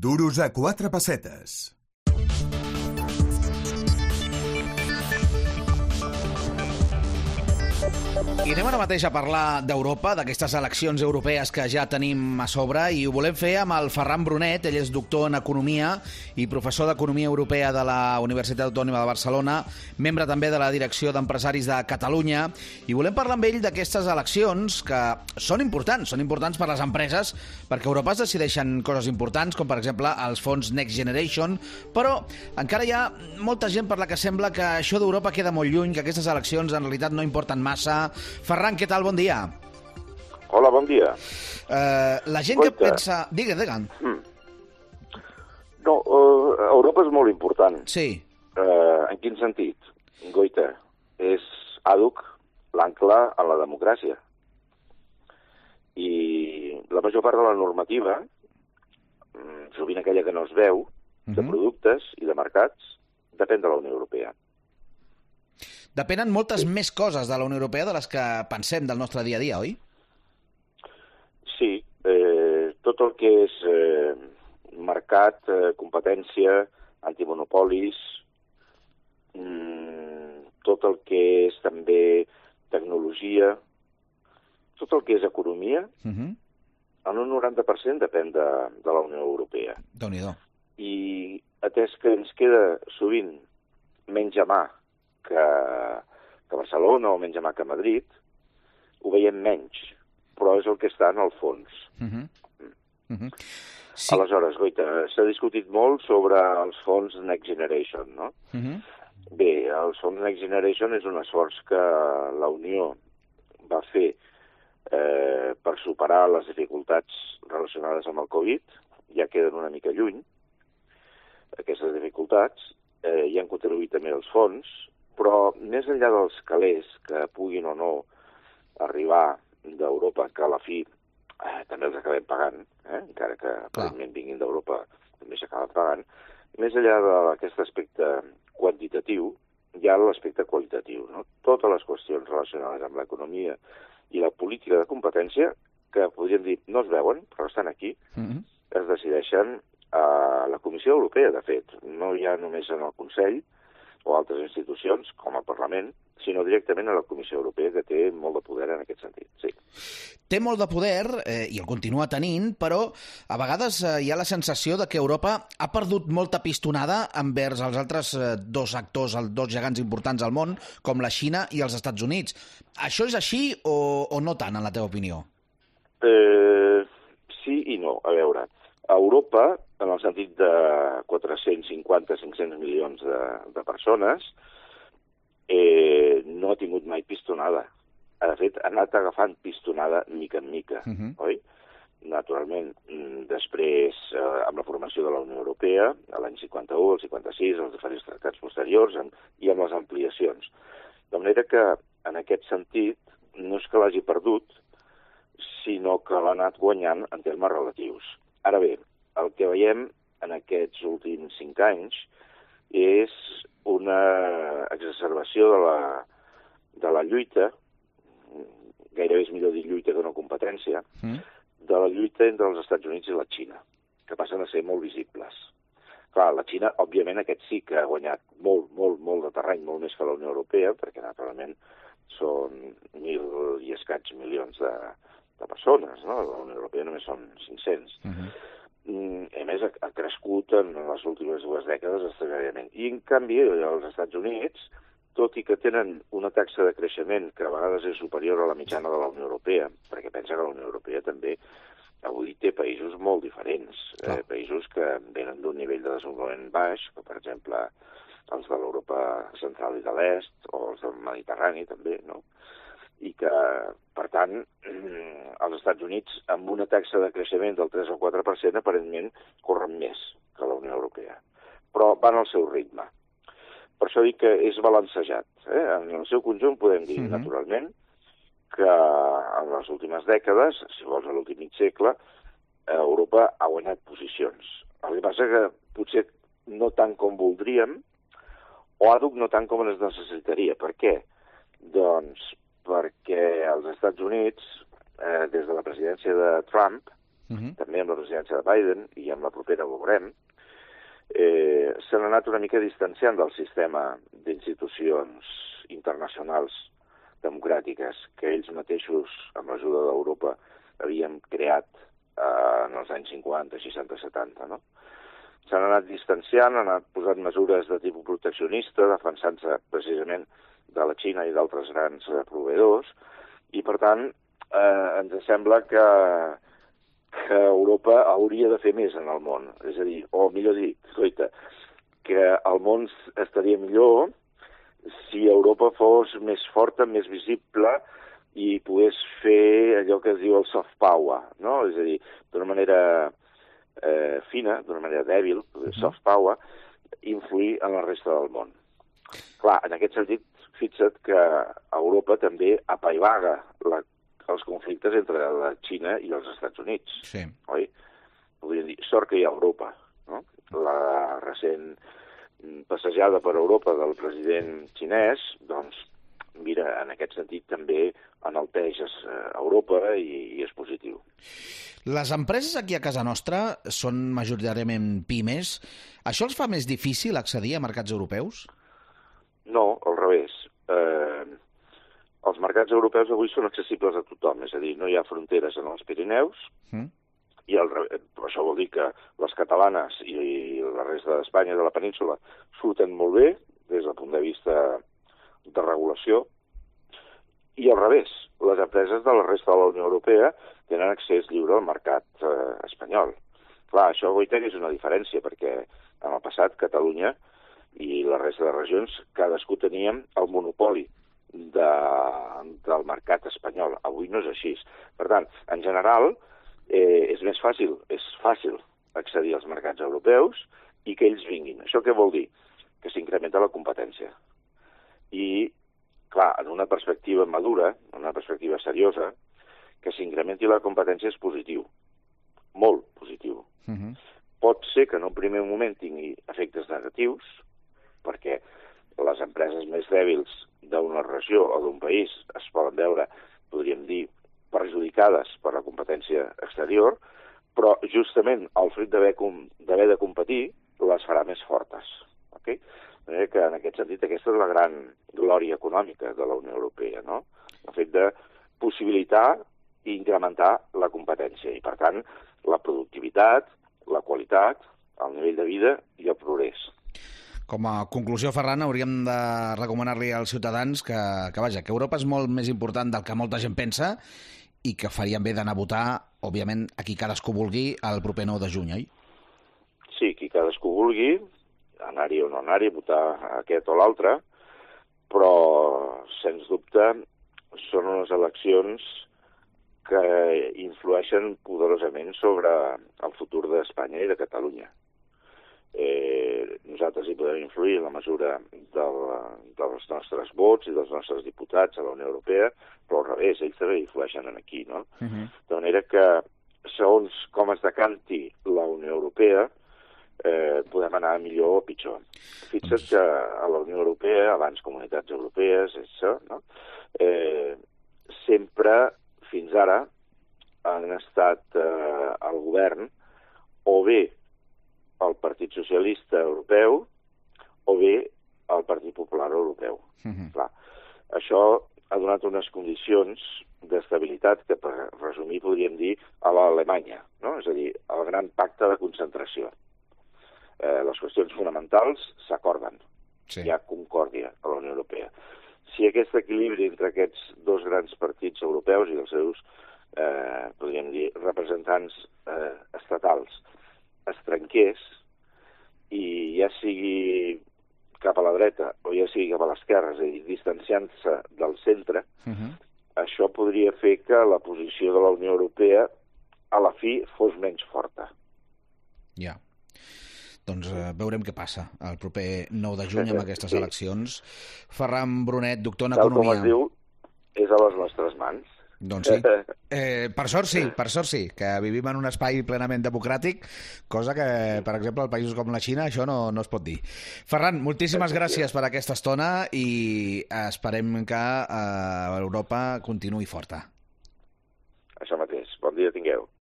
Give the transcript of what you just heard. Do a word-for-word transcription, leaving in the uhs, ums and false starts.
Duros a quatre pessetes. I anem ara mateix a parlar d'Europa, d'aquestes eleccions europees que ja tenim a sobre, i ho volem fer amb el Ferran Brunet. Ell és doctor en Economia i professor d'Economia Europea de la Universitat Autònoma de Barcelona, membre també de la Direcció d'Empresaris de Catalunya, i volem parlar amb ell d'aquestes eleccions que són importants, són importants per les empreses, perquè a Europa es decideixen coses importants, com per exemple els fons Next Generation, però encara hi ha molta gent per la que sembla que això d'Europa queda molt lluny, que aquestes eleccions en realitat no importen massa. Ferran, què tal? Bon dia. Hola, bon dia. Uh, la gent Goita. que pensa... Digue, digue. Mm. No, uh, Europa és molt important. Sí. Uh, en quin sentit? Goita, és àduc l'ancle en la democràcia. I la major part de la normativa, sovint aquella que no es veu, de Mhm. productes i de mercats, depèn de la Unió Europea. Depenen moltes més coses de la Unió Europea de les que pensem del nostre dia a dia, oi? Sí, eh, tot el que és eh, mercat, eh, competència, antimonopolis, mm, tot el que és també tecnologia, tot el que és economia, Uh -huh. en un noranta per cent depèn de, de la Unió Europea. Déu-n'hi-do. I atès que ens queda sovint menys a mà que, que Barcelona o menys a mà que Madrid, ho veiem menys, però és el que està en el fons. Uh -huh. Uh -huh. Sí. Aleshores, Goita, s'ha discutit molt sobre els fons Next Generation, no? Uh -huh. Bé, els fons Next Generation és un esforç que la Unió va fer eh, per superar les dificultats relacionades amb el Covid. Ja queden una mica lluny aquestes dificultats, eh, hi han contribuït també els fons, però més enllà dels calés que puguin o no arribar d'Europa, que a la fi eh, també els acabem pagant, eh, encara que aparentment vinguin d'Europa també s'acaben pagant, més enllà d'aquest aspecte quantitatiu, hi ha l'aspecte qualitatiu, no? Totes les qüestions relacionades amb l'economia i la política de competència, que podríem dir no es veuen, però estan aquí, Uh -huh. es decideixen a la Comissió Europea, de fet. No hi ha només en el Consell o altres institucions, com el Parlament, sinó directament a la Comissió Europea, que té molt de poder en aquest sentit, sí. Té molt de poder, eh, i el continua tenint, però a vegades eh, hi ha la sensació de que Europa ha perdut molta pistonada envers els altres eh, dos actors, els dos gegants importants al món, com la Xina i els Estats Units. Això és així o, o no tant, en la teva opinió? Eh, sí i no. A veure, a Europa, en el sentit de quatre-cents cinquanta a cinc-cents milions de, de persones, eh, no ha tingut mai pistonada. De fet, ha anat agafant pistonada mica en mica, Uh -huh. oi? Naturalment, després, eh, amb la formació de la Unió Europea, a l'any cinquanta-u, el cinquanta-sis, els diferents tractats posteriors amb, i amb les ampliacions. De manera que, en aquest sentit, no és que l'hagi perdut, sinó que l'ha anat guanyant en termes relatius. Ara bé, el que veiem en aquests últims cinc anys és una exacerbació de la, de la lluita, gairebé és millor dir lluita que no competència, Mm. de la lluita entre els Estats Units i la Xina, que passen a ser molt visibles. Clar, la Xina, òbviament, aquest sí que ha guanyat molt, molt, molt de terreny, molt més que la Unió Europea, perquè, naturalment, són mil i escaig milions de, de persones, no? La Unió Europea només són cinc-cents. Uh -huh. A més, ha, ha crescut en les últimes dues dècades extraordinàriament. I, en canvi, els Estats Units, tot i que tenen una taxa de creixement que a vegades és superior a la mitjana de la Unió Europea, perquè pensa que la Unió Europea també avui té països molt diferents, eh, països que venen d'un nivell de desenvolupament baix, com per exemple els de l'Europa central i de l'est, o els del Mediterrani també, no? I que, per tant, els Estats Units, amb una taxa de creixement del tres o quatre per cent, aparentment corren més que la Unió Europea. Però van al seu ritme. Per això dic que és balancejat. Eh? En el seu conjunt podem dir, uh-huh. naturalment, que en les últimes dècades, si vols a l'últim mig segle, Europa ha guanyat posicions. El que passa que potser no tant com voldríem, o àduc no tant com es necessitaria. Per què? Doncs perquè els Estats Units, eh, des de la presidència de Trump, uh -huh. també amb la presidència de Biden i amb la propera ho veurem, eh, s'han anat una mica distanciant del sistema d'institucions internacionals democràtiques que ells mateixos, amb l'ajuda d'Europa, havien creat eh, en els anys cinquanta, seixanta, setanta, no? S'han anat distanciant, han anat posant mesures de tipus proteccionista, defensant-se precisament de la Xina i d'altres grans proveïdors, i per tant eh, ens sembla que, que Europa hauria de fer més en el món. És a dir, o millor dit, coita, que el món estaria millor si Europa fos més forta, més visible i pogués fer allò que es diu el soft power, no? És a dir, d'una manera eh, fina, d'una manera dèbil, soft power, influir en la resta del món. Clar, en aquest sentit, fixa't que Europa també apaivaga la, els conflictes entre la Xina i els Estats Units. Sí. Oi? Podríem dir, sort que hi ha Europa, no? La recent passejada per Europa del president xinès, doncs, mira, en aquest sentit també enalteix Europa i, i és positiu. Les empreses aquí a casa nostra són majoritàriament pimes. Això els fa més difícil accedir a mercats europeus? No, al revés. Eh, els mercats europeus avui són accessibles a tothom, és a dir, no hi ha fronteres en els Pirineus, mm. i el, això vol dir que les catalanes i la resta d'Espanya i de la península surten molt bé des del punt de vista de regulació, i al revés, les empreses de la resta de la Unió Europea tenen accés lliure al mercat eh, espanyol. Clar, això, Goita, és una diferència, perquè en el passat Catalunya i la resta de regions cadascú teníem el monopoli de, del mercat espanyol. Avui no és així. Per tant, en general, eh, és més fàcil, és fàcil accedir als mercats europeus i que ells vinguin. Això què vol dir? Que s'incrementa la competència. I, clar, en una perspectiva madura, en una perspectiva seriosa, que s'incrementi la competència és positiu. Molt positiu. Uh-huh. Pot ser que en un primer moment tingui efectes negatius, perquè les empreses més dèbils d'una regió o d'un país es poden veure, podríem dir, perjudicades per la competència exterior, però justament el fet d'haver de competir les farà més fortes. Okay? Que en aquest sentit aquesta és la gran glòria econòmica de la Unió Europea, no? El fet de possibilitar i incrementar la competència i, per tant, la productivitat, la qualitat, el nivell de vida i el progrés. Com a conclusió, Ferran, hauríem de recomanar-li als ciutadans que, que, vaja, que Europa és molt més important del que molta gent pensa i que farien bé d'anar a votar, òbviament, a qui cadascú vulgui, el proper nou de juny, oi? Sí, qui cadascú vulgui, anar-hi o no anar-hi, votar aquest o l'altre, però, sens dubte, són unes eleccions que influeixen poderosament sobre el futur d'Espanya i de Catalunya. Eh, nosaltres hi podem influir en la mesura del, dels nostres vots i dels nostres diputats a la Unió Europea, però al revés, ells també influeixen aquí, no? Uh-huh. De manera que, segons com es decanti la Unió Europea, eh, podem anar millor o pitjor. Fixa't que a la Unió Europea, abans comunitats europees, això, no? eh, sempre, fins ara, han estat eh, al govern o bé el Partit Socialista Europeu o bé el Partit Popular Europeu. Uh-huh. Clar, això ha donat unes condicions d'estabilitat que, per resumir, podríem dir a l'Alemanya, no? És a dir, el gran pacte de concentració. Eh, les qüestions fonamentals s'acorden. Sí. Hi ha concòrdia a la Unió Europea. Si aquest equilibri entre aquests dos grans partits europeus i els seus, eh, podríem dir, representants eh, estatals es trenqués, i ja sigui cap a la dreta o ja sigui cap a l'esquerra, és a dir, distanciant-se del centre, uh-huh. això podria fer que la posició de la Unió Europea a la fi fos menys forta. Ja. Doncs eh, veurem què passa el proper nou de juny amb aquestes sí. eleccions. Ferran Brunet, doctor en Tal Economia. Com es diu, és a les nostres mans. Doncs sí. Eh, per sort sí, per sort sí, que vivim en un espai plenament democràtic, cosa que, per exemple, en països com la Xina això no, no es pot dir. Ferran, moltíssimes gràcies per aquesta estona i esperem que eh, Europa continuï forta. Això mateix. Bon dia tingueu.